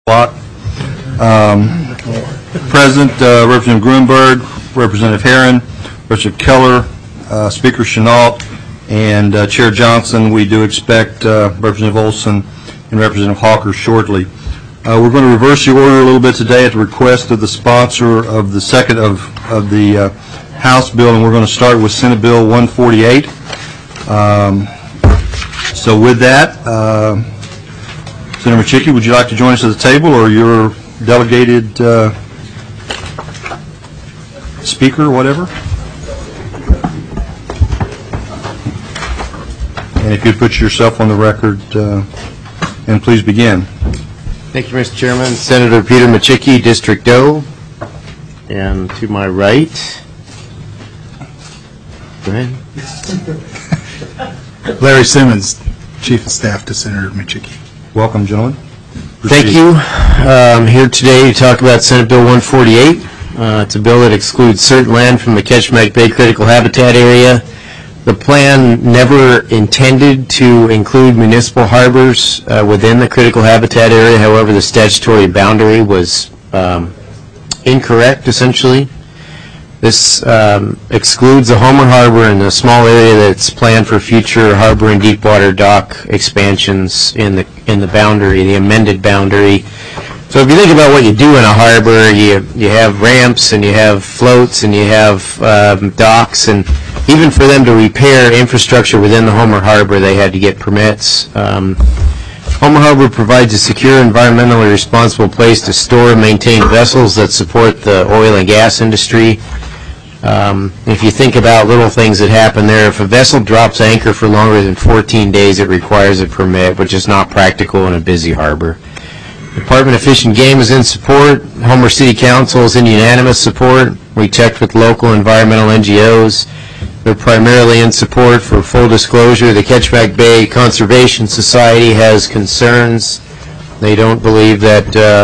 Block. Present, Representative Grunberg, Representative Herron, Representative Keller, Speaker Chenault, and Chair Johnson. We do expect Representative Olson and Representative Hawker shortly. We're going to reverse the order a little bit today at the request of the sponsor of the second of the House bill, and we're going to start with Senate Bill 148. So with that, Senator Machicky, would you like to join us at the table, or your delegated speaker, whatever? And if you'd put yourself on the record, and please begin. Thank you, Mr. Chairman. Senator Peter Machicky, District O. And to my right, go ahead. Larry Simmons, Chief of Staff to Senator Machicky. Welcome, gentlemen. Thank you. I'm here today to talk about Senate Bill 148. It's a bill that excludes certain land from the Ketchikan Bay Critical Habitat Area. The plan never intended to include municipal harbors within the critical habitat area. However, the statutory boundary was incorrect, essentially. This excludes the Homer Harbor and a small area that's planned for future harbor and deepwater dock expansions in the boundary, the amended boundary. So if you think about what you do in a harbor, you have ramps and you have floats and you have docks, and even for them to repair infrastructure within the Homer Harbor, they had to get permits. Homer Harbor provides a secure, environmentally responsible place to store and maintain vessels that support the oil and gas industry. If you think about little things that happen there, if a vessel drops anchor for longer than 14 days, it requires a permit, which is not practical in a busy harbor. Department of Fish and Game is in support. Homer City Council is in unanimous support. We checked with local environmental NGOs. They're primarily in support. For full disclosure, the Ketchikan Bay Conservation Society has concerns. They don't believe that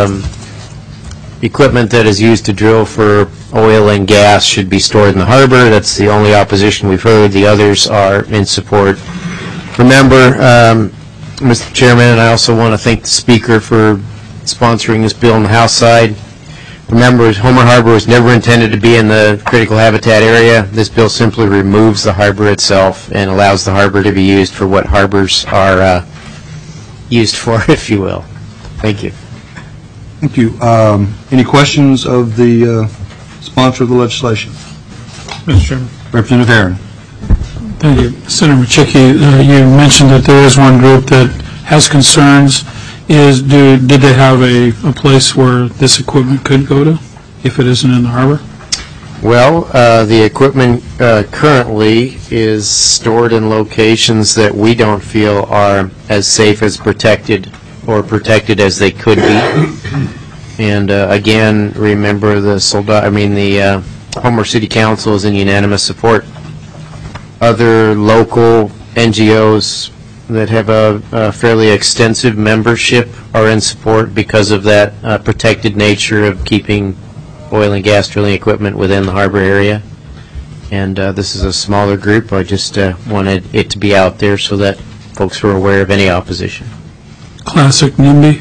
equipment that is used to drill for oil and gas should be stored in the harbor. That's the only opposition we've heard. The others are in support. Remember, Mr. Chairman, and I also want to thank the Speaker for sponsoring this bill on the House side. Remember, Homer Harbor was never intended to be in the critical habitat area. This bill simply removes the harbor itself and allows the harbor to be used for what harbors are used for, if you will. Thank you. Thank you. Any questions of the sponsor of the legislation? Mr. Chairman. Representative Herron. Thank you. Senator Machicky, you mentioned that there is one group that has concerns. Did they have a place where this equipment could go to if it isn't in the harbor? Well, the equipment currently is stored in locations that we don't feel are as safe as protected as they could be. And again, remember the Homer City Council is in unanimous support. Other local NGOs that have a fairly extensive membership are in support because of that protected nature of keeping oil and gas drilling equipment within the harbor area. And this is a smaller group. I just wanted it to be out there so that folks were aware of any opposition. Classic NIMBY?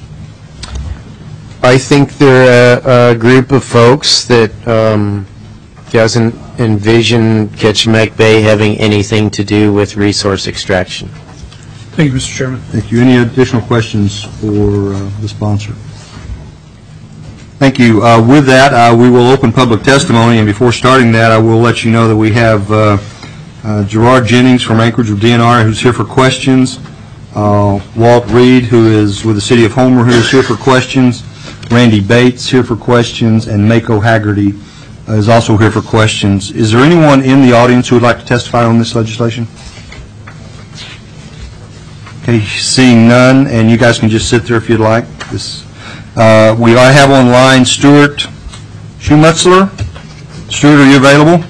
I think they're a group of folks that doesn't envision Ketchikan Bay having anything to do with resource extraction. Thank you, Mr. Chairman. Thank you. Any additional questions for the sponsor? Thank you. With that, we will open public testimony, and before starting that, I will let you know that we have Gerard Jennings from Anchorage with DNR, who's here for questions, Walt Reed, who is with the City of Homer, who is here for questions, Randy Bates here for questions, and Mako Haggerty is also here for questions. Is there anyone in the audience who would like to testify on this legislation? Okay, seeing none, and you guys can just sit there if you'd like. We have online Stuart Schmutzler. Stuart, are you available?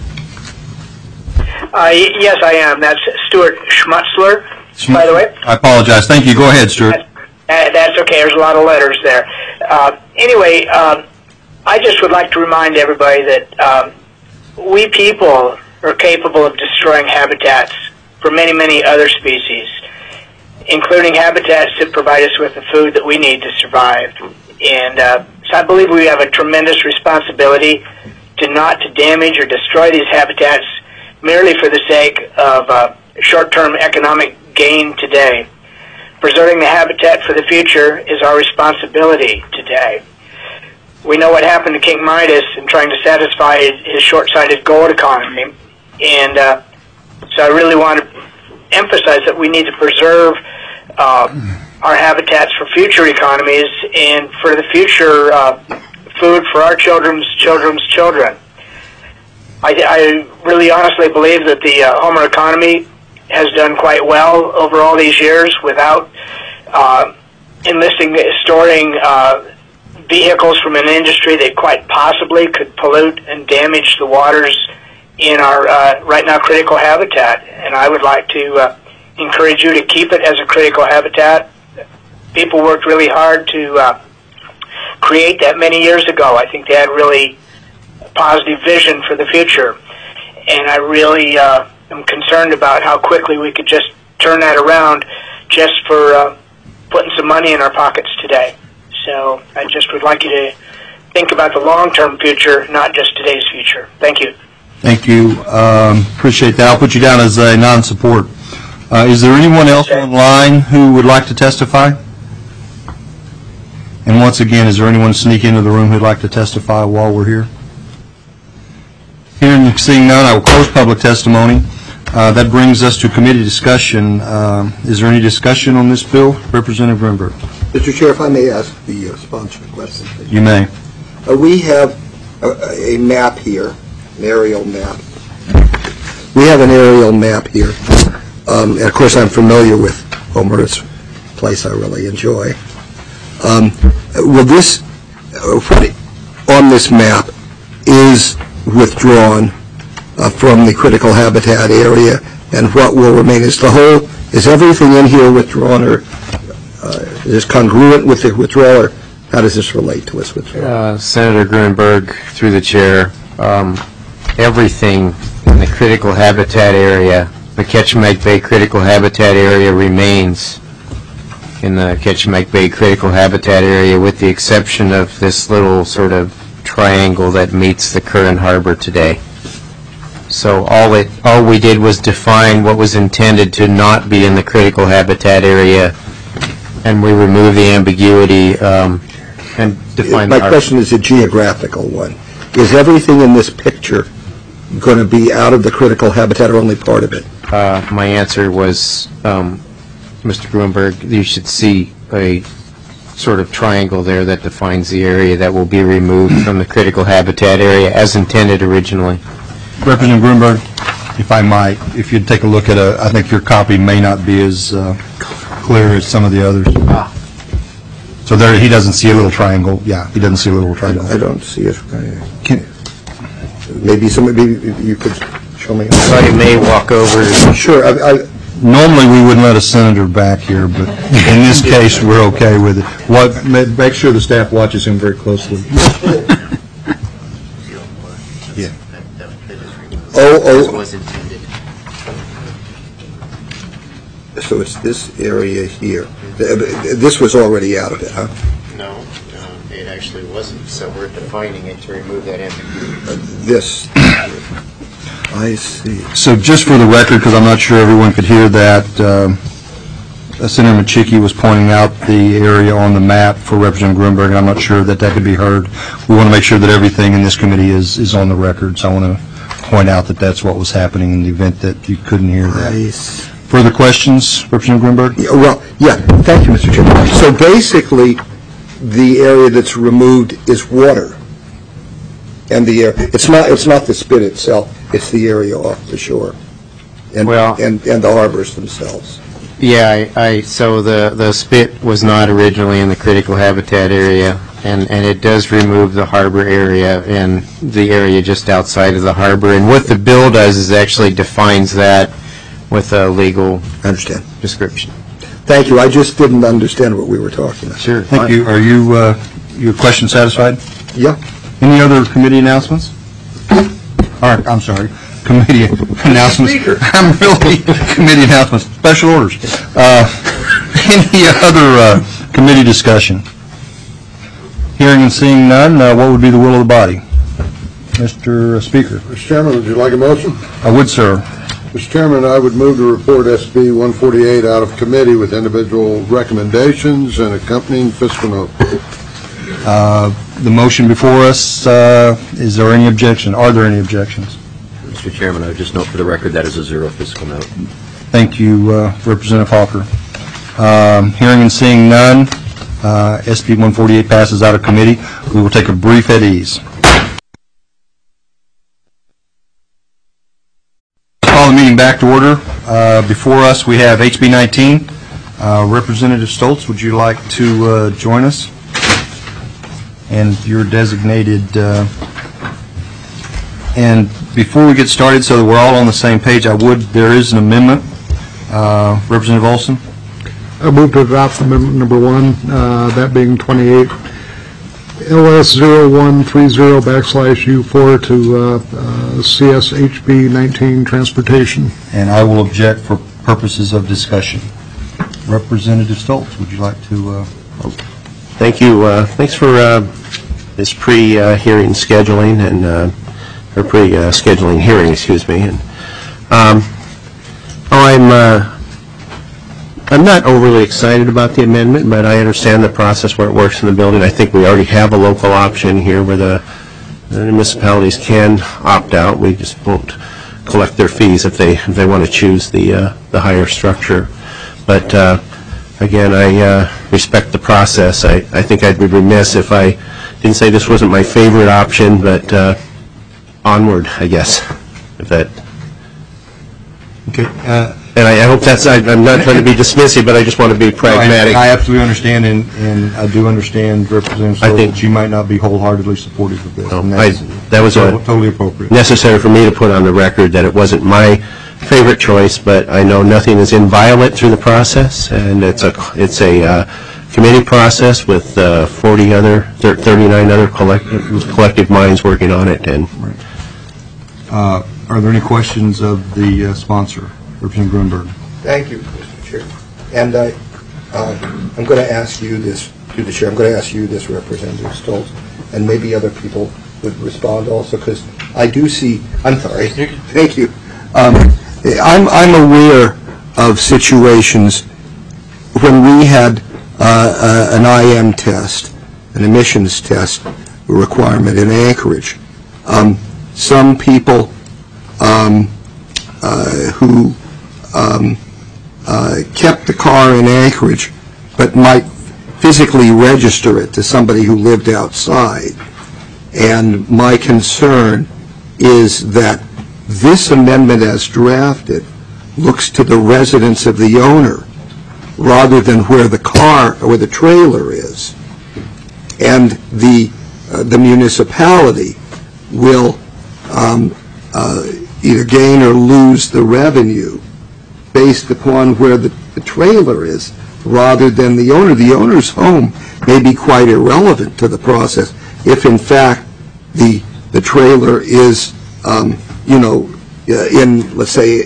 Yes, I am. That's Stuart Schmutzler, by the way. I apologize. Thank you. Go ahead, Stuart. That's okay. There's a lot of letters there. Anyway, I just would like to remind everybody that we people are capable of destroying habitats for many, many other species, including habitats that provide us with the food that we need to survive. And so I believe we have a tremendous responsibility not to damage or destroy these habitats merely for the sake of short-term economic gain today. Preserving the habitat for the future is our responsibility today. We know what happened to King Midas in trying to satisfy his short-sighted gold economy, and so I really want to emphasize that we need to preserve our habitats for future economies and for the future food for our children's children's children. I really honestly believe that the Homer economy has done quite well over all these years without storing vehicles from an industry that quite possibly could pollute and damage the waters in our right now critical habitat. And I would like to encourage you to keep it as a critical habitat. People worked really hard to create that many years ago. I think they had really a positive vision for the future. And I really am concerned about how quickly we could just turn that around just for putting some money in our pockets today. So I just would like you to think about the long-term future, not just today's future. Thank you. Thank you. Appreciate that. I'll put you down as a non-support. Is there anyone else online who would like to testify? And once again, is there anyone sneak into the room who'd like to testify while we're here? Hearing and seeing none, I will close public testimony. That brings us to committee discussion. Is there any discussion on this bill? Representative Greenberg. Mr. Chair, if I may ask the sponsor a question, please. You may. We have a map here, an aerial map. We have an aerial map here. And of course, I'm familiar with Homer. It's a place I really enjoy. Will this, what on this map is withdrawn from the critical habitat area, and what will remain? Is everything in here withdrawn, or is this congruent with the withdrawal, or how does this relate to this withdrawal? Senator Greenberg, through the chair, everything in the critical habitat area, the Ketchimek Bay critical habitat area, remains in the Ketchimek Bay critical habitat area, with the exception of this little sort of triangle that meets the current harbor today. So all we did was define what was intended to not be in the critical habitat area, and we removed the ambiguity and defined the harbor. My question is a geographical one. Is everything in this picture going to be out of the critical habitat, or only part of it? My answer was, Mr. Greenberg, you should see a sort of triangle there that defines the area that will be removed from the critical habitat area as intended originally. Representative Greenberg, if I might, if you'd take a look at I think your copy may not be as clear as some of the others. So there, he doesn't see a little triangle. Yeah, he doesn't see a little triangle. I don't see it. Maybe you could show me. Somebody may walk over. Sure. Normally we wouldn't let a senator back here, but in this case we're okay with it. Make sure the staff watches him very closely. Yeah. Was intended. So it's this area here. This was already out of it, huh? No, it actually wasn't. So we're defining it to remove that ambiguity. This. I see. So just for the record, because I'm not sure everyone could hear that, Senator Machicki was pointing out the area on the map for Representative Greenberg, and I'm not sure that could be heard. We want to make sure that everything in this committee is on the record, so I want to point out that that's what was happening in the event that you couldn't hear that. Further questions, Representative Greenberg? Yeah, thank you, Mr. Chairman. So basically, the area that's removed is water. And the air, it's not the spit itself, it's the area off the shore and the harbors themselves. Yeah, so the spit was not originally in the critical habitat area, and it does remove the harbor area and the area just outside of the harbor. And what the bill does is actually defines that with a legal description. Thank you. I just didn't understand what we were talking about. Sure. Thank you. Are you your question satisfied? Yeah. Any other committee announcements? All right, I'm sorry. Committee announcements. I'm really committee announcements. Special orders. Any other committee discussion? Hearing and seeing none, what would be the will of the body? Mr. Speaker. Mr. Chairman, would you like a motion? I would, sir. Mr. Chairman, I would move to report SB 148 out of committee with individual recommendations and accompanying fiscal note. The motion before us, is there any objection? Are there any objections? Mr. Chairman, I would just note for the record that is a zero fiscal note. Thank you, Representative Hawker. Hearing and seeing none, SB 148 passes out of committee. We will take a brief at ease. Call the meeting back to order. Before us, we have HB 19. Representative Stoltz, would you like to join us? And your designated. And before we get started, so that we're all on the same page, there is an amendment. Representative Olson? I move to adopt amendment number 1, that being 28, LS 0130/U4 to CSHB 19 transportation. And I will object for purposes of discussion. Representative Stoltz, would you like to? Thank you. Thanks for this pre-hearing scheduling and or pre-scheduling hearing, excuse me. And I'm not overly excited about the amendment, but I understand the process where it works in the building. I think we already have a local option here where the municipalities can opt out. We just won't collect their fees if they want to choose the higher structure. But again, I respect the process. I think I'd be remiss if I didn't say this wasn't my favorite option, but onward, I guess. If that. Okay. And I hope that's. I'm not trying to be dismissive, but I just want to be pragmatic. I absolutely understand, and I do understand, Representative Stoltz, that you might not be wholeheartedly supportive of this. That was totally appropriate. Necessary for me to put on the record that it wasn't my favorite choice, but I know nothing is inviolate through the process, and it's a committee process with 39 other collective minds working on it. And are there any questions of the sponsor, Representative Grunberg? Thank you, Mr. Chair. And I'm going to ask you this, through the Chair, I'm going to ask you this, Representative Stoltz, and maybe other people would respond also, because I do see, I'm sorry, thank you. I'm aware of situations when we had an IM test, an emissions test requirement in Anchorage. Some people who kept the car in Anchorage but might physically register it to somebody who lived outside. And my concern is that this amendment as drafted looks to the residence of the owner rather than where the car or the trailer is. And the municipality will either gain or lose the revenue based upon where the trailer is rather than the owner. The owner's home may be quite irrelevant to the process if in fact the trailer is in, let's say,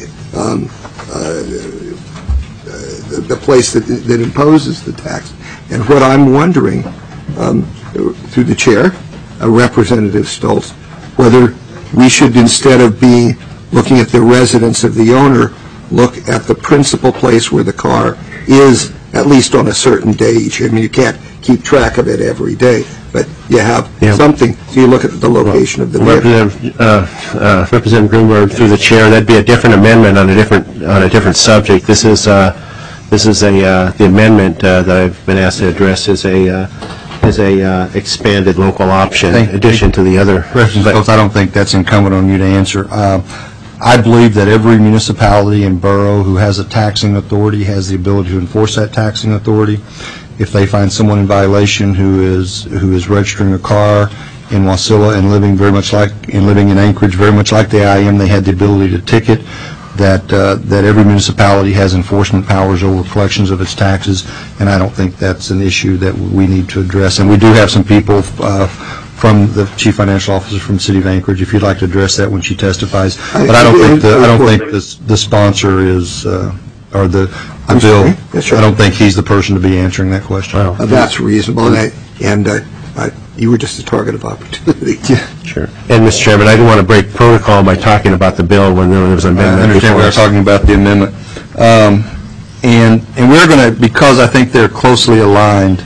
the place that imposes the tax. And what I'm wondering, through the Chair, Representative Stoltz, whether we should, instead of looking at the residence of the owner, look at the principal place where the car is, at least on a certain day each year. I mean, you can't keep track of it every day, but you have something, so you look at the location of the vehicle. Representative Grunberg, through the Chair, that'd be a different amendment on a different subject. This is the amendment that I've been asked to address is a expanded local option in addition to the other. Representative Stoltz, I don't think that's incumbent on you to answer. I believe that every municipality and borough who has a taxing authority has the ability to enforce that taxing authority. If they find someone in violation who is registering a car in Wasilla and living in Anchorage, very much like the IM, they had the ability to ticket. That every municipality has enforcement powers over collections of its taxes, and I don't think that's an issue that we need to address. And we do have some people from the Chief Financial Officer from the City of Anchorage, if you'd like to address that when she testifies. But I don't think the sponsor is or the bill. I don't think he's the person to be answering that question. That's reasonable, and You were just a target of opportunity. Sure. And, Mr. Chairman, I didn't want to break protocol by talking about the bill when there was an amendment. I understand we are talking about the amendment. And we're going to, because I think they're closely aligned,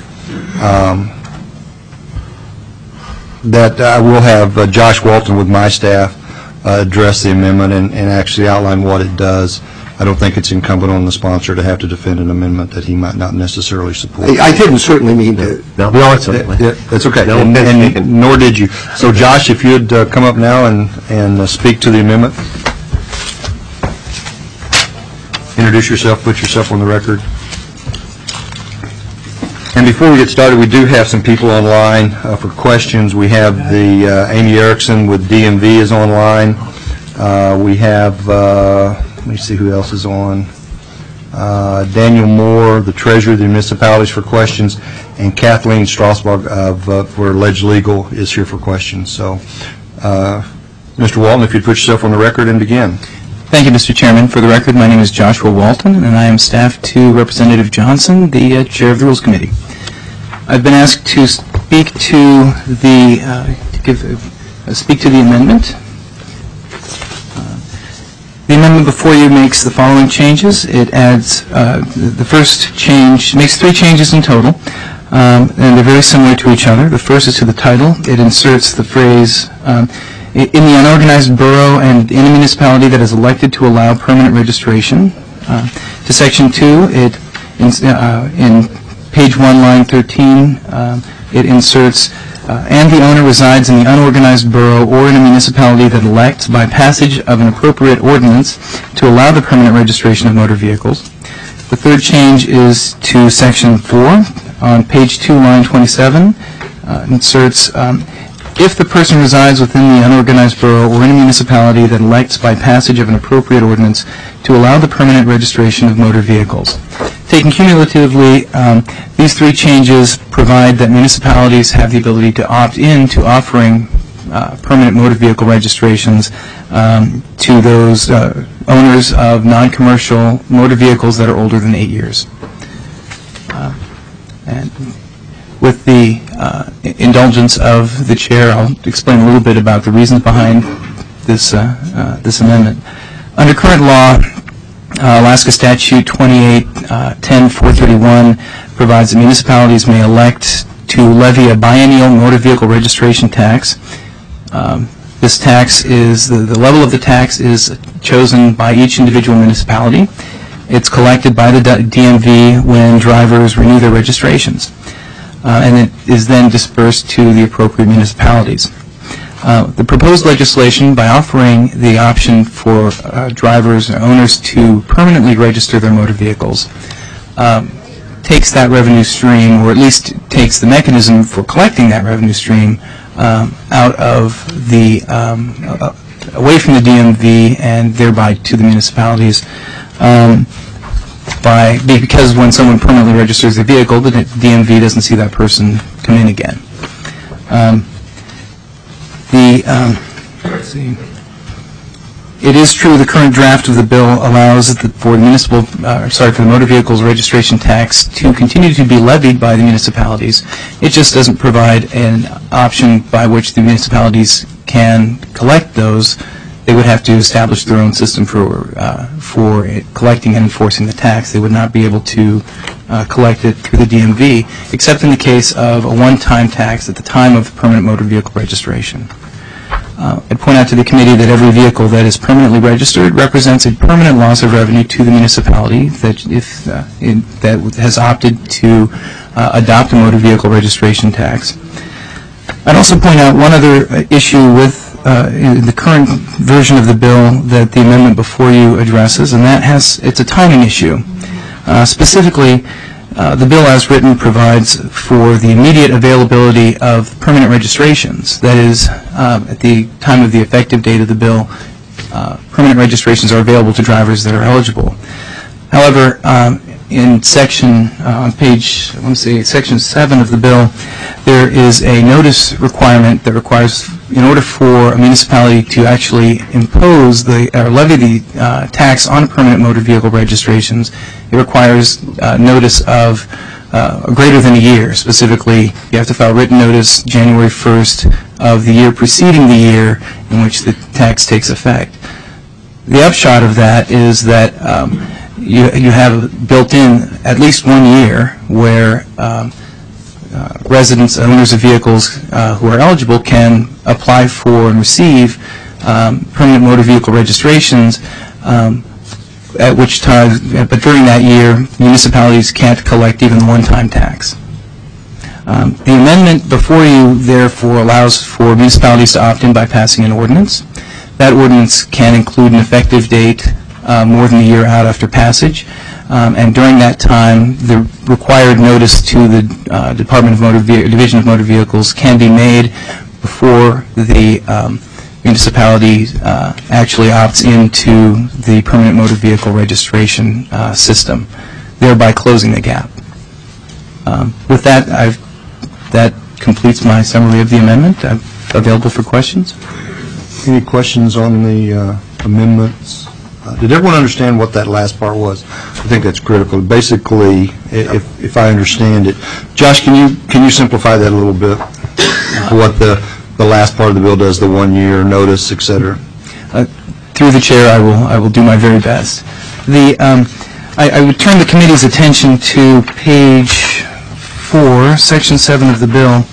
that I will have Josh Walton with my staff address the amendment and actually outline what it does. I don't think it's incumbent on the sponsor to have to defend an amendment that he might not necessarily support. I didn't certainly mean to. No, it's okay. That's okay, No and offense taken. nor did you. So, Josh, if you'd come up now and speak to the amendment. Introduce yourself, put yourself on the record. And before we get started, we do have some people online for questions. We have the Amy Erickson with DMV is online. We have, let me see who else is on. Daniel Moore, the treasurer of the municipalities, for questions, and Kathleen Strasburg for Ledge Legal is here for questions. So, Mr. Walton, if you'd put yourself on the record and begin. Thank you, Mr. Chairman. For the record, my name is Joshua Walton, and I am staff to Representative Johnson, the chair of the Rules Committee. I've been asked to speak to the amendment. The amendment before you makes the following changes. It adds the first change makes 3 changes in total, and they're very similar to each other. The first is to the title. It inserts the phrase. In the unorganized borough and in a municipality that is elected to allow permanent registration. To Section 2, in page 1, line 13, it inserts, and the owner resides in the unorganized borough or in a municipality that elects by passage of an appropriate ordinance to allow the permanent registration of motor vehicles. The third change is to Section 4, on page 2, line 27, inserts, if the person resides within the unorganized borough or in a municipality that elects by passage of an appropriate ordinance to allow the permanent registration of motor vehicles. Taken cumulatively, these 3 changes provide that municipalities have the ability to opt in to offering permanent motor vehicle registrations to those owners of non-commercial motor vehicles that are older than 8 years. And with the indulgence of the chair, I'll explain a little bit about the reasons behind this amendment. Under current law, Alaska Statute 2810-431 provides that municipalities may elect to levy a biennial motor vehicle registration tax. This tax is, the level of the tax is chosen by each individual municipality. It's collected by the DMV when drivers renew their registrations. And it is then dispersed to the appropriate municipalities. The proposed legislation, by offering the option for drivers or owners to permanently register their motor vehicles, takes that revenue stream, or at least takes the mechanism for collecting that revenue stream out of the, away from the DMV and thereby to the municipalities. Because when someone permanently registers their vehicle, the DMV doesn't see that person come in again. Let's see. It is true the current draft of the bill allows for the motor vehicles registration tax to continue to be levied by the municipalities. It just doesn't provide an option by which the municipalities can collect those. They would have to establish their own system for collecting and enforcing the tax. They would not be able to collect it through the DMV, except in the case of a one-time tax at the time of permanent motor vehicle registration. I'd point out to the committee that every vehicle that is permanently registered represents a permanent loss of revenue to the municipality that has opted to adopt a motor vehicle registration tax. I'd also point out one other issue with in the current version of the bill that the amendment before you addresses, and it's a timing issue. Specifically, the bill as written provides for the immediate availability of permanent registrations. That is, at the time of the effective date of the bill, permanent registrations are available to drivers that are eligible. However, in section on page, section 7 of the bill, there is a notice requirement that requires, in order for a municipality to actually impose or levy the tax on permanent motor vehicle registrations, it requires notice of greater than a year. Specifically, you have to file written notice January 1st of the year preceding the year in which the tax takes effect. The upshot of that is that you have built in at least 1 year where residents, owners of vehicles who are eligible can apply for and receive permanent motor vehicle registrations, at which time, but during that year, municipalities can't collect even the one-time tax. The amendment before you, therefore, allows for municipalities to opt in by passing an ordinance. That ordinance can include an effective date more than a year out after passage, and during that time, the required notice to the Division of Motor Vehicles can be made before the municipality actually opts into the permanent motor vehicle registration system, thereby closing the gap. With that, that completes my summary of the amendment. I'm available for questions. Any questions on the amendments? Did everyone understand what that last part was? I think that's critical. Basically, if I understand it, Josh, can you simplify that a little bit? What the last part of the bill does, the 1 year notice, et cetera? Through the chair, I will do my very best. I would turn the committee's attention to page 4, section 7 of the bill.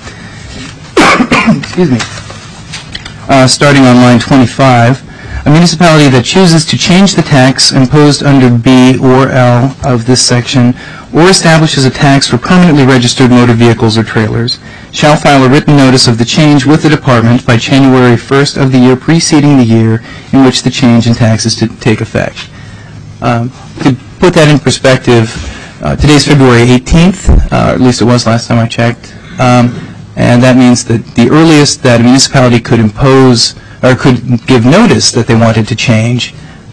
Excuse me. Starting on line 25. A municipality that chooses to change the tax imposed under B or L of this section or establishes a tax for permanently registered motor vehicles or trailers shall file a written notice of the change with the department by January 1st of the year preceding the year in which the change in tax is to take effect. To put that in perspective, today is February 18th, or at least it was last time I checked, and that means that the earliest that a municipality could impose or could give notice that they wanted to change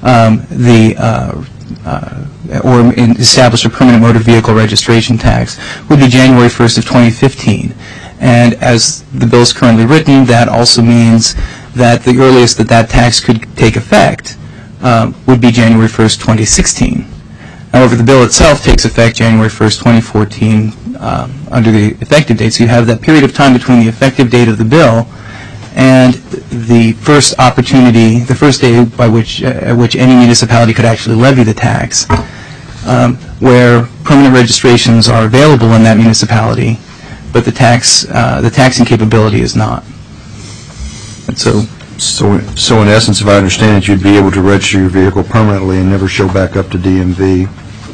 or establish a permanent motor vehicle registration tax would be January 1st of 2015. And as the bill is currently written, that also means that the earliest that tax could take effect would be January 1st, 2016. However, the bill itself takes effect January 1st, 2014 under the effective date. So you have that period of time between the effective date of the bill and the first opportunity, the first day by which any municipality could actually levy the tax, where permanent registrations are available in that municipality, but the taxing capability is not. And So in essence, if I understand it, you'd be able to register your vehicle permanently and never show back up to DMV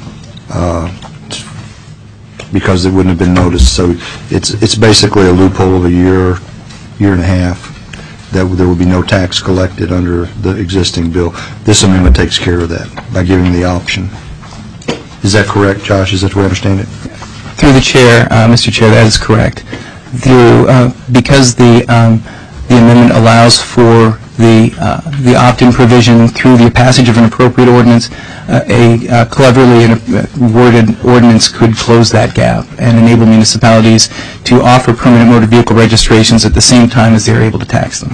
because it wouldn't have been noticed. So it's basically a loophole of a year and a half that there would be no tax collected under the existing bill. This amendment takes care of that by giving the option. Is that correct, Josh? Is that the way I understand it? Through the chair, Mr. Chair, that is correct. Because the amendment allows for the opt-in provision through the passage of an appropriate ordinance, a cleverly worded ordinance could close that gap and enable municipalities to offer permanent motor vehicle registrations at the same time as they're able to tax them.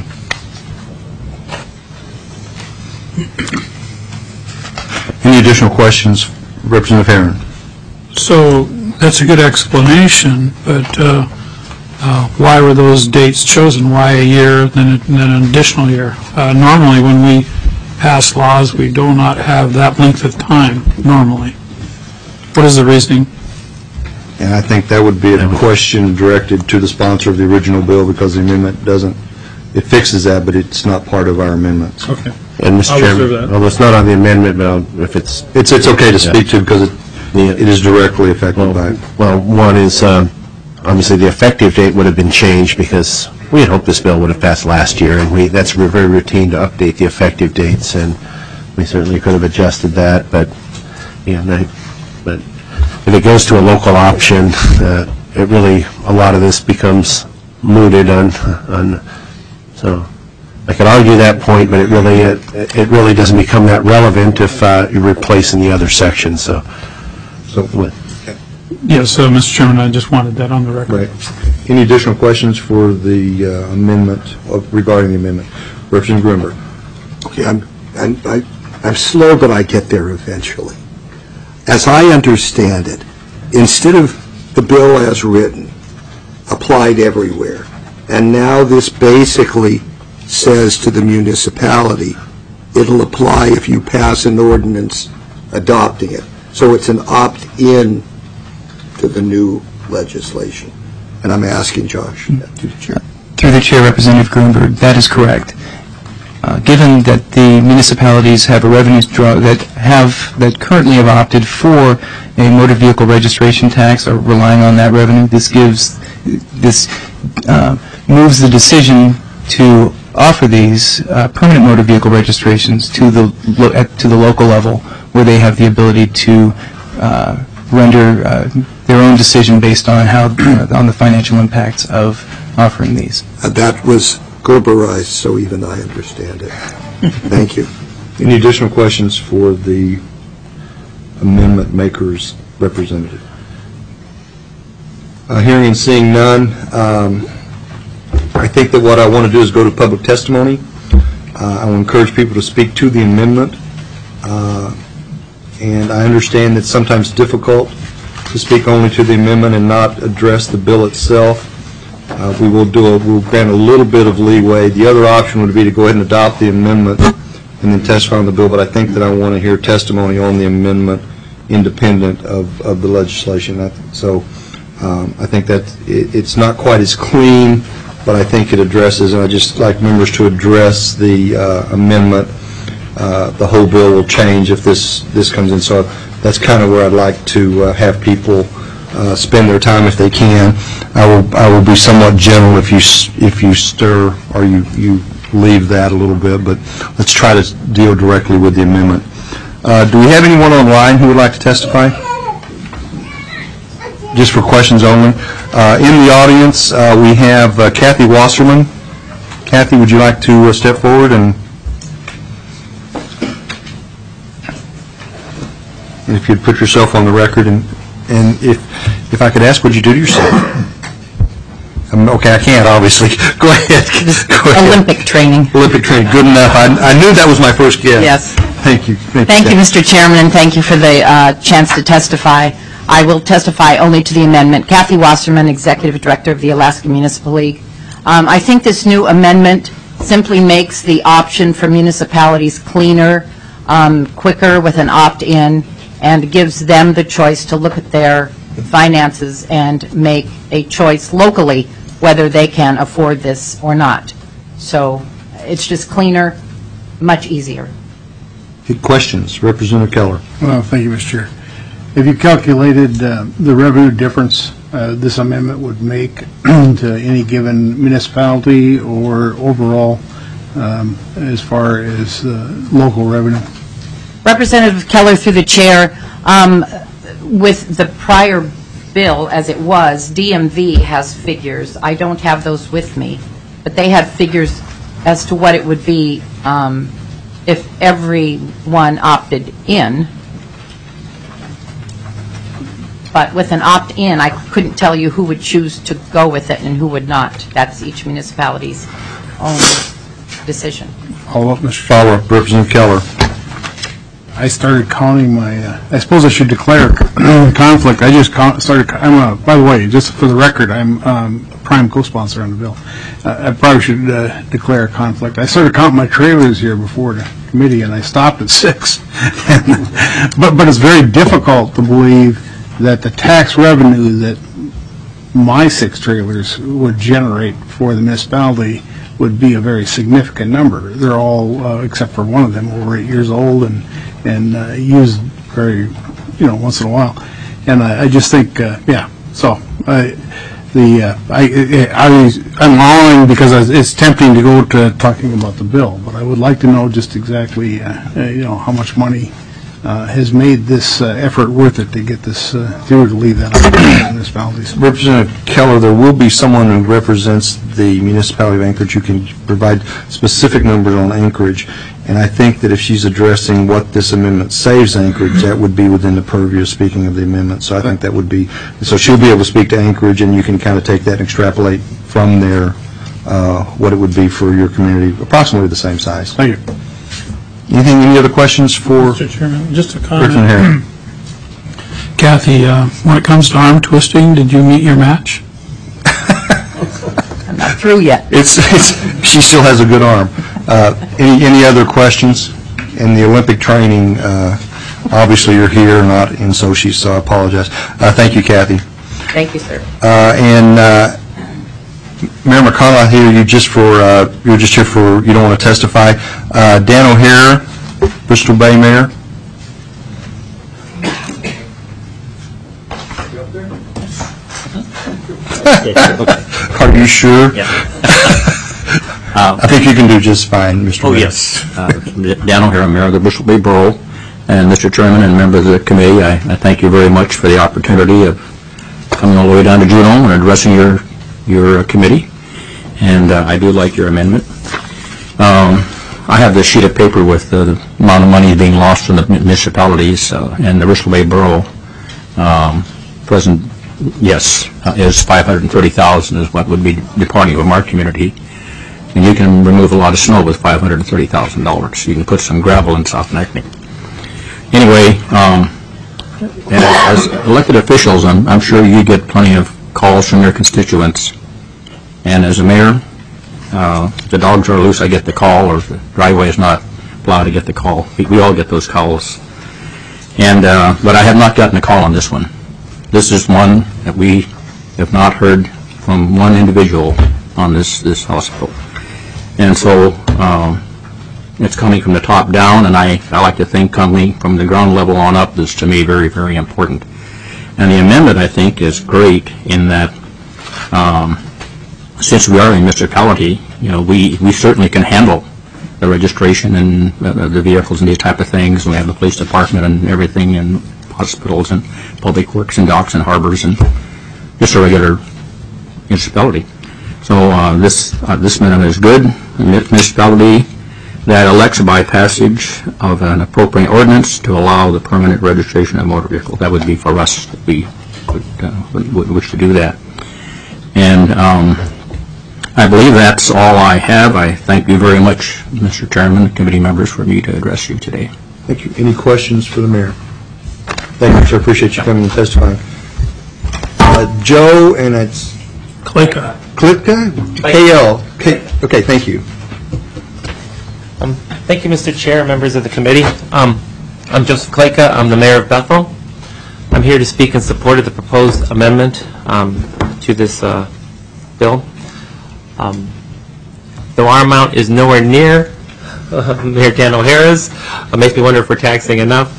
Any additional questions? Representative Herron. So that's a good explanation, but why were those dates chosen? Why a year, then an additional year? Normally, when we pass laws, we do not have that length of time, normally. What is the reasoning? And I think that would be a question directed to the sponsor of the original bill because the amendment it fixes that, but it's not part of our amendments. Okay. And Mr. Chairman, although it's not on the amendment, but if it's okay to speak to because it is directly affected by it. Well, one is obviously the effective date would have been changed because we had hoped this bill would have passed last year, and that's very routine to update the effective dates, and we certainly could have adjusted that. But but if it goes to a local option, it really a lot of this becomes mooted on. So I could argue that point, but it really doesn't become that relevant if you're replacing the other section. So what? Yes, Mr. Chairman, I just wanted that on the record. Right. Any additional questions for the amendment regarding the amendment? Representative Grimberg. Okay, I'm slow, but I get there eventually. As I understand it, instead of the bill as written applied everywhere. And now this basically says to the municipality, it'll apply if you pass an ordinance adopting it. So it's an opt-in to the new legislation. And I'm asking Josh. Through the chair, Representative Greenberg, that is correct. Given that the municipalities have a revenue draw that currently have opted for a motor vehicle registration tax or relying on that revenue, this moves the decision to offer these permanent motor vehicle registrations to the local level, where they have the ability to render their own decision based on on the financial impacts of offering these. That was Gerberized, so even I understand it. Thank you. Any additional questions for the amendment maker's representative? Hearing and seeing none, I think that what I want to do is go to public testimony. I will encourage people to speak to the amendment. And I understand it's sometimes difficult to speak only to the amendment and not address the bill itself. We'll grant a little bit of leeway. The other option would be to go ahead and adopt the amendment and then testify on the bill, but I think that I want to hear testimony on the amendment independent of the legislation. So I think that it's not quite as clean, but I think it addresses, and I'd just like members to address the amendment. The whole bill will change if this comes in. So that's kind of where I'd like to have people spend their time if they can. I will be somewhat gentle if you stir or you leave that a little bit, but let's try to deal directly with the amendment. Do we have anyone online who would like to testify? Just for questions only. In the audience, we have Kathy Wasserman. Kathy, would you like to step forward and if you'd put yourself on the record, and if I could ask, what'd you do to yourself? Okay, I can't, obviously. Go ahead. Olympic training. Olympic training, good enough. I knew that was my first guess. Yes. Thank you. Thank you, Mr. Chairman, and thank you for the chance to testify. I will testify only to the amendment. Kathy Wasserman, Executive Director of the Alaska Municipal League. I think this new amendment simply makes the option for municipalities cleaner, quicker with an opt-in, and gives them the choice to look at their finances and make a choice locally whether they can afford this or not. So it's just cleaner, much easier. Questions? Representative Keller. Well, thank you, Mr. Chair. Have you calculated the revenue difference this amendment would make to any given municipality or overall as far as local revenue? Representative Keller, through the chair, with the prior bill as it was, DMV has figures. I don't have those with me, but they had figures as to what it would be if everyone opted in. But with an opt-in, I couldn't tell you who would choose to go with it and who would not. That's each municipality's own decision. Follow-up, Mr. Follow-up, Representative Keller. I started counting my, I suppose I should declare conflict. I just started, by the way, just for the record, I'm a prime co-sponsor on the bill. I probably should declare a conflict. I started counting my trailers here before the committee, and I stopped at 6. But it's very difficult to believe that the tax revenue that my 6 trailers would generate for the municipality would be a very significant number. They're all, except for one of them, over 8 years old and used very, once in a while. And I just think, yeah. So I'm allowing because it's tempting to go to talking about the bill, but I would like to know just exactly, how much money has made this effort worth it to get this through, to leave that up to municipalities. Representative Keller, there will be someone who represents the municipality of Anchorage who can provide specific numbers on Anchorage, and I think that if she's addressing what this amendment saves Anchorage, that would be within the purview of speaking of the amendment. So I think that would be, so she'll be able to speak to Anchorage, and you can kind of take that and extrapolate from there what it would be for your community, approximately the same size. Thank you. Any other questions for Mr. Chairman, just a comment. Representative Herring? Kathy, when it comes to arm twisting, did you meet your match? I'm not through yet. She still has a good arm. Any other questions? In the Olympic training, obviously you're here, not in Sochi, so I apologize. Thank you, Kathy. Thank you, sir. And Mayor McConnell, I hear you just you're just here for, you don't want to testify. Dan O'Hara, Bristol Bay Mayor. Are you sure? Yeah. I think you can do just fine, Mr. Mayor. Oh, yes. Dan O'Hara, Mayor of the Bristol Bay Borough, and Mr. Chairman and members of the committee, I thank you very much for the opportunity of coming all the way down to Juneau and addressing your committee, and I do like your amendment. I have this sheet of paper with the amount of money being lost from the municipalities, and the Bristol Bay Borough present, yes, is $530,000 is what would be departing from our community. And you can remove a lot of snow with $530,000. You can put some gravel in South Necking. Anyway, and as elected officials, I'm sure you get plenty of calls from your constituents. And as a mayor, if the dogs are loose, I get the call, or if the driveway is not plowed, I get the call. We all get those calls. And but I have not gotten a call on this one. This is one that we have not heard from one individual on this hospital. And so it's coming from the top down, and I like to think coming from the ground level on up is, to me, very, very important. And the amendment, I think, is great in that since we are a municipality, we certainly can handle the registration and the vehicles and these type of things. We have the police department and everything, and hospitals and public works and docks and harbors and just a regular municipality. So this amendment is good. A municipality that elects by passage of an appropriate ordinance to allow the permanent registration of motor vehicles. That would be for us if we would wish to do that. And I believe that's all I have. I thank you very much, Mr. Chairman and committee members, for me to address you today. Thank you. Any questions for the mayor? Thank you, sir. Appreciate you coming and testifying. Joe, and it's Klika. Klika? KL. Okay, thank you. Thank you, Mr. Chair, members of the committee. I'm Joseph Klika. I'm the mayor of Bethel. I'm here to speak in support of the proposed amendment to this bill. Though our amount is nowhere near Mayor Dan O'Hara's, it makes me wonder if we're taxing enough.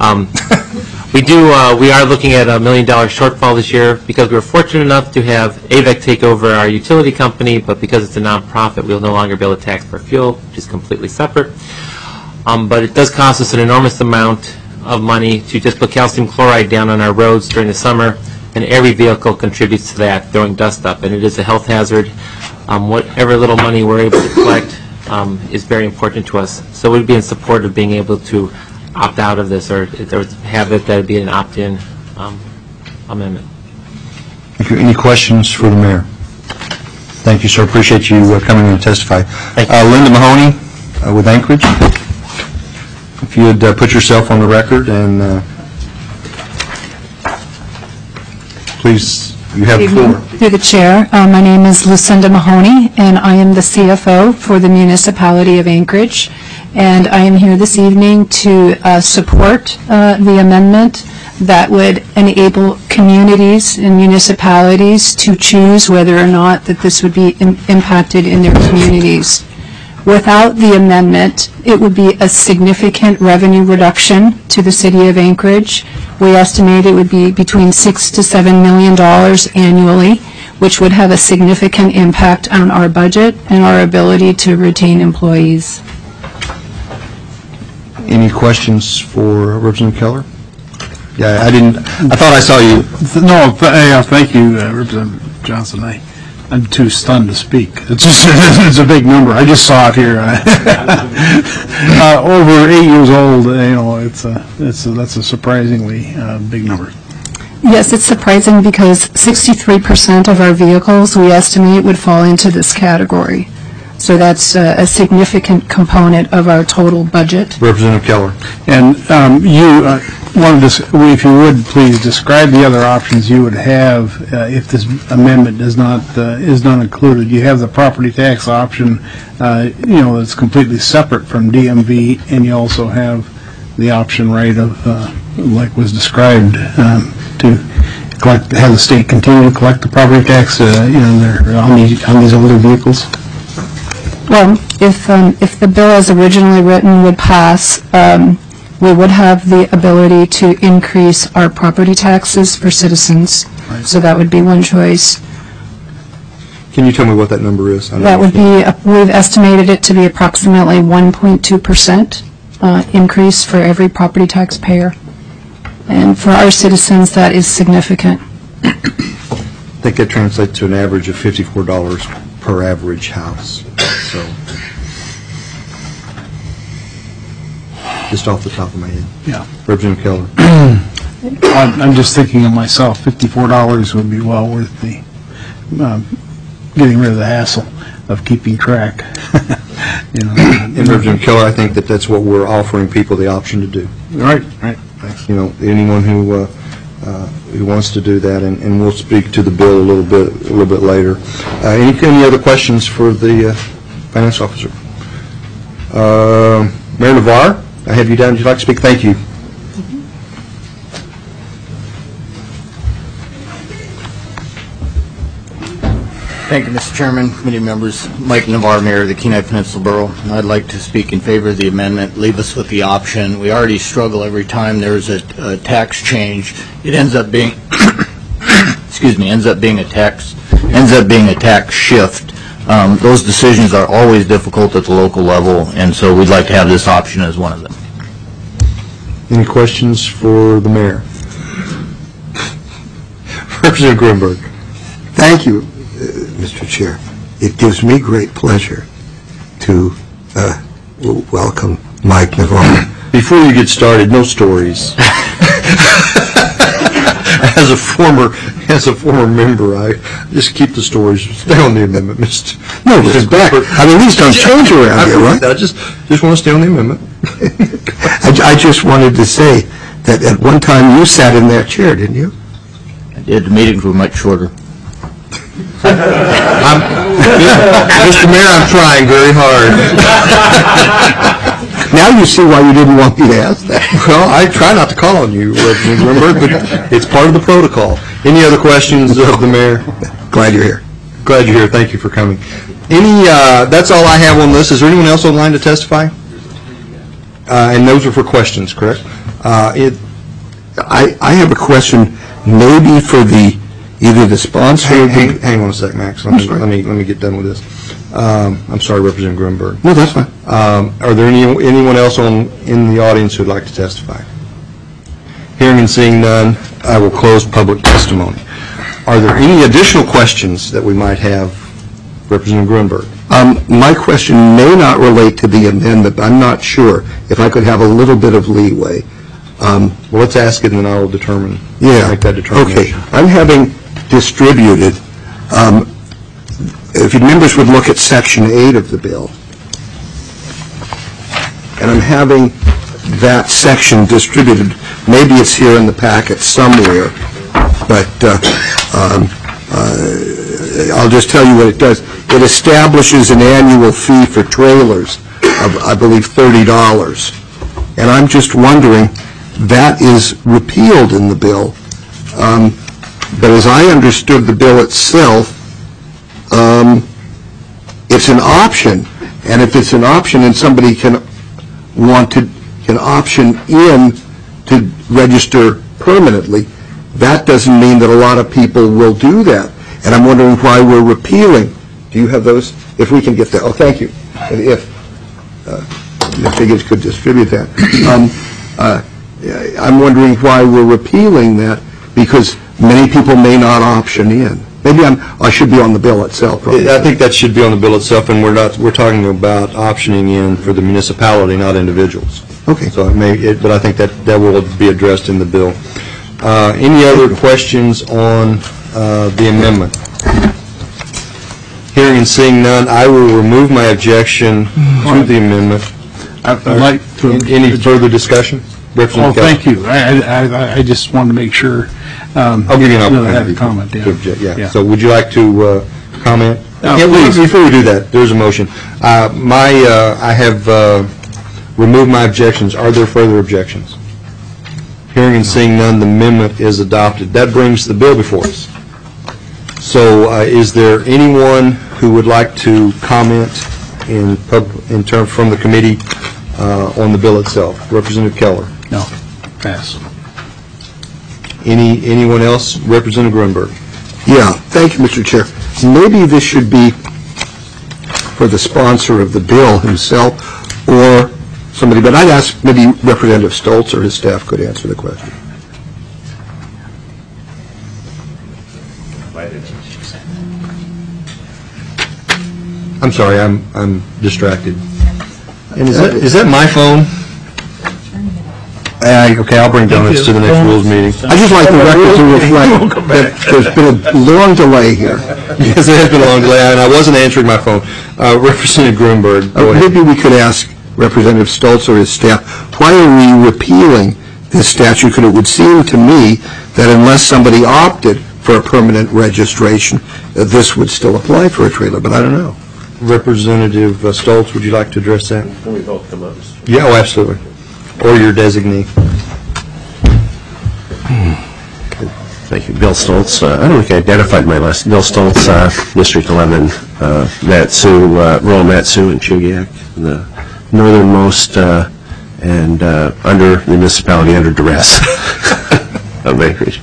We are looking at $1 million shortfall this year because we were fortunate enough to have AVEC take over our utility company, but because it's a nonprofit, we'll no longer be able to tax for fuel, which is completely separate. But it does cost us an enormous amount of money to just put calcium chloride down on our roads during the summer, and every vehicle contributes to that, throwing dust up, and it is a health hazard. Whatever little money we're able to collect is very important to us. So we'd be in support of being able to opt out of this, or have it that be an opt-in amendment. Thank you. Any questions for the mayor? Thank you, sir. Appreciate you coming in to testify. Linda Mahoney with Anchorage. If you would put yourself on the record and please, you have the floor. Through the chair, my name is Lucinda Mahoney, and I am the CFO for the municipality of Anchorage. And I am here this evening to support the amendment that would enable communities and municipalities to choose whether or not that this would be impacted in their communities. Without the amendment, it would be a significant revenue reduction to the city of Anchorage. We estimate it would be between $6 to $7 million annually, which would have a significant impact on our budget and our ability to retain employees. Any questions for Representative Keller? Yeah, I thought I saw you. No, thank you, Representative Johnson. I'm too stunned to speak. It's a big number. I just saw it here. Over 8 years old, that's a surprisingly big number. Yes, it's surprising because 63% of our vehicles we estimate would fall into this category. So that's a significant component of our total budget. Representative Keller. And if you would, please describe the other options you would have if this amendment is not included. You have the property tax option, that's completely separate from DMV, and you also have the option, right, of, like was described, to collect, have the state continue to collect the property tax, on these older vehicles. Well, if the bill as originally written would pass, we would have the ability to increase our property taxes for citizens. Right. So that would be one choice. Can you tell me what that number is? That would be, we've estimated it to be approximately 1.2% increase for every property taxpayer. And for our citizens, that is significant. I think that translates to an average of $54 per average house. So, just off the top of my head. Yeah. Representative Keller. I'm just thinking of myself. $54 would be well worth the getting rid of the hassle of keeping track. And Representative Keller, I think that's what we're offering people the option to do. Right. Anyone who wants to do that, and we'll speak to the bill a little bit later. Any other questions for the finance officer? Mayor Navarre, I have you down. Would you like to speak? Thank you. Thank you, Mr. Chairman, committee members. Mike Navarre, Mayor of the Kenai Peninsula Borough. I'd like to speak in favor of the amendment, leave us with the option. We already struggle every time there's a tax change. It ends up being, ends up being a tax shift. Those decisions are always difficult at the local level, and so we'd like to have this option as one of them. Any questions for the mayor? Representative Grimberg. Thank you, Mr. Chair. It gives me great pleasure to welcome Mike Navarre. Before you get started, no stories. As a former member, I just keep the stories. Stay on the amendment, Mr. No, this is back. I mean, these don't change around here, right? I just want to stay on the amendment. I just wanted to say that at one time you sat in that chair, didn't you? I did. The meetings were much shorter. Mr. Mayor, I'm trying very hard. Now you see why you didn't want me to ask that. Well, I try not to call on you, Representative Grimberg, but it's part of the protocol. Any other questions of the mayor? Glad you're here. Glad you're here. Thank you for coming. That's all I have on this. Is there anyone else online to testify? And those are for questions, correct? I have a question, maybe for either the sponsor. Hang on a sec, Max. Let me get done with this. I'm sorry, Representative Grimberg. No, that's fine. Are there anyone else in the audience who would like to testify? Hearing and seeing none, I will close public testimony. Are there any additional questions that we might have, Representative Grimberg? My question may not relate to the amendment, but I'm not sure if I could have a little bit of leeway. Well, let's ask it, and then I will make that determination. Okay. I'm having distributed, if members would look at Section 8 of the bill, and I'm having that section distributed. Maybe it's here in the packet somewhere, but I'll just tell you what it does. It establishes an annual fee for trailers of, I believe, $30. And I'm just wondering, that is repealed in the bill. But as I understood the bill itself, it's an option. And if it's an option and somebody can option in to register permanently, that doesn't mean that a lot of people will do that. And I'm wondering why we're repealing. Do you have those? If we can get that. Oh, thank you. If Higgins could distribute that. I'm wondering why we're repealing that, because many people may not option in. Maybe I should be on the bill itself. Probably. I think that should be on the bill itself, and we're talking about optioning in for the municipality, not individuals. Okay. So but I think that will be addressed in the bill. Any other questions on the amendment? Hearing and seeing none, I will remove my objection to the amendment. I'd like to. Any further discussion? Representative Keller. Thank you. I just wanted to make sure. I'll give you an opportunity I had a comment, to yeah. object. Yeah. Yeah. So would you like to comment? Please. Before we do that, there's a motion. I have removed my objections. Are there further objections? Hearing and seeing none, the amendment is adopted. That brings the bill before us. So is there anyone who would like to comment in terms from the committee on the bill itself? Representative Keller. No. Pass. Anyone else? Representative Grunberg. Yeah, thank you, Mr. Chair. Maybe this should be for the sponsor of the bill himself or somebody, but I'd ask maybe Representative Stoltz or his staff could answer the question. I'm sorry, I'm distracted. And is that my phone? Okay, I'll bring donuts to the next rules meeting. I'd just like the record to reflect that there's been a long delay here. Yes, there has been a long delay, and I wasn't answering my phone. Representative Grunberg, go ahead. Maybe we could ask Representative Stoltz or his staff, why are we repealing this statute? Because it would seem to me that unless somebody opted for a permanent registration, this would still apply for a trailer, but I don't know. Representative Stoltz, would you like to address that? Can we both come up? Yeah, oh, absolutely. Or your designee. Thank you. Bill Stoltz. I don't think I identified my last. Bill Stoltz, District 11, Matsu, rural Matsu and Chugiak, the northernmost and under the municipality under duress of Anchorage.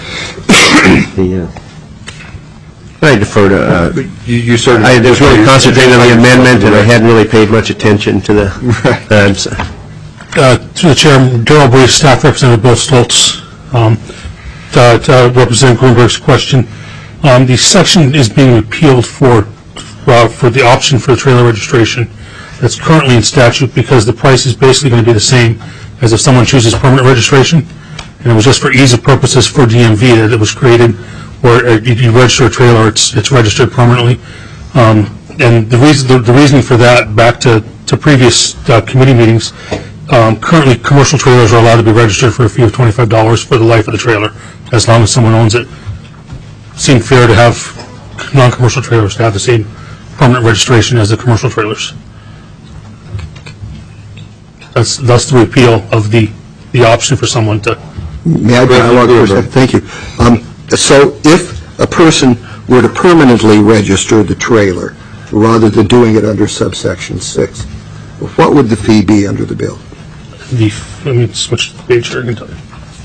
I defer to. You certainly. I was really concentrating on the amendment, and I hadn't really paid much attention to the. Through the chair, Darrell Brief, Staff Representative Bill Stoltz. To Representative Grunberg's question, the section is being repealed for the option for the trailer registration that's currently in statute because the price is basically going to be the same as if someone chooses permanent registration. And it was just for ease of purposes for DMV that it was created where you register a trailer, it's registered permanently. And the reasoning for that, back to previous committee meetings, currently commercial trailers are allowed to be registered for a fee of $25 for the life of the trailer, as long as someone owns it. It seemed fair to have non-commercial trailers to have the same permanent registration as the commercial trailers. That's the repeal of the option for someone to... May I dialogue for a second? Thank you. So if a person were to permanently register the trailer rather than doing it under subsection 6, what would the fee be under the bill? Let me switch the page here, I can tell you.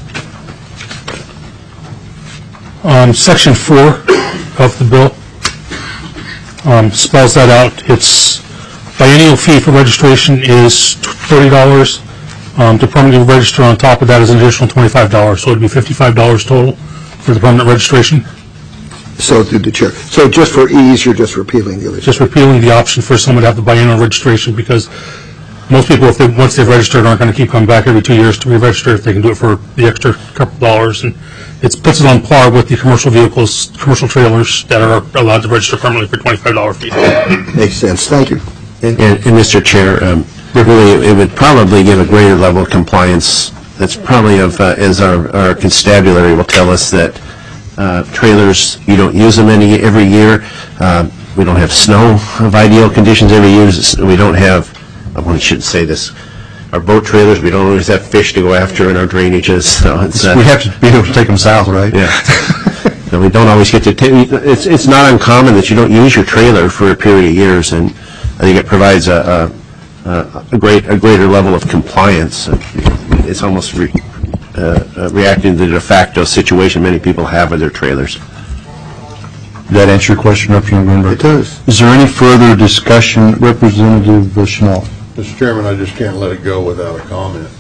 Section 4 of the bill spells that out. Its biennial fee for registration is $30. To permanently register on top of that is an additional $25, so it would be $55 total for the permanent registration. So through the chair. So just for ease, you're just repealing the other. Just repealing the option for someone to have the biennial registration because most people, once they've registered, aren't going to keep coming back every 2 years to re-register if they can do it for the extra couple dollars. And it puts it on par with the commercial vehicles, commercial trailers that are allowed to register permanently for $25 fee. Makes sense. Thank you. And Mr. Chair, really, it would probably give a greater level of compliance. That's probably as our constabulary will tell us that trailers, you don't use them every year. We don't have snow of ideal conditions every year. We don't have, I shouldn't say this, our boat trailers, we don't always have fish to go after in our drainages. So we have to be able to take them south, right? Yeah. And we don't always get to it's not uncommon that you don't use your trailer for a period of years, and I think it provides a greater level of compliance. It's almost reacting to the de facto situation many people have with their trailers. Did that answer your question, Representative Grunberg? It does. Is there any further discussion? Representative Schnall. Mr. Chairman, I just can't let it go without a comment.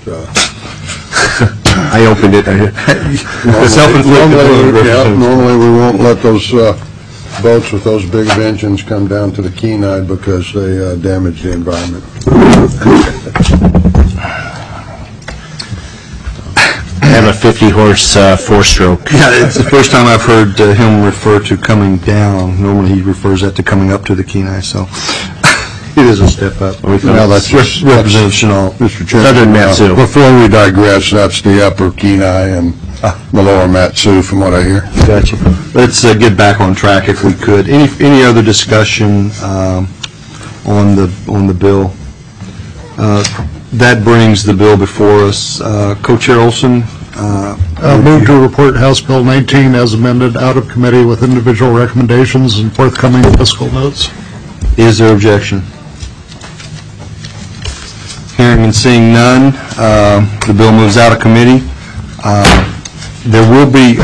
I opened it. Normally we won't let those boats with those big engines come down to the Kenai because they damage the environment. I have a 50-horse four-stroke. Yeah, it's the first time I've heard him refer to coming down. Normally he refers that to coming up to the Kenai. So, It is a step up. Well, that's Representative Chenault. Mr. Chairman, Southern Matsu. before we digress, that's the upper Kenai and the lower Matsu, from what I hear. Gotcha. Let's get back on track if we could. Any other discussion on the bill? That brings the bill before us. Co-Chair Olson? Move to report House Bill 19 as amended out of committee with individual recommendations and forthcoming fiscal notes. Is there objection? Hearing and seeing none, the bill moves out of committee. There will be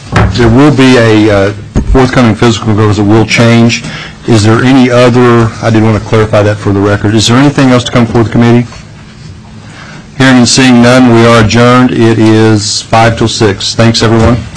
a forthcoming fiscal proposal that will change. Is there any other, I did want to clarify that for the record, is there anything else to come before the committee? Hearing and seeing none, we are adjourned. It is 5 till 6. Thanks, everyone.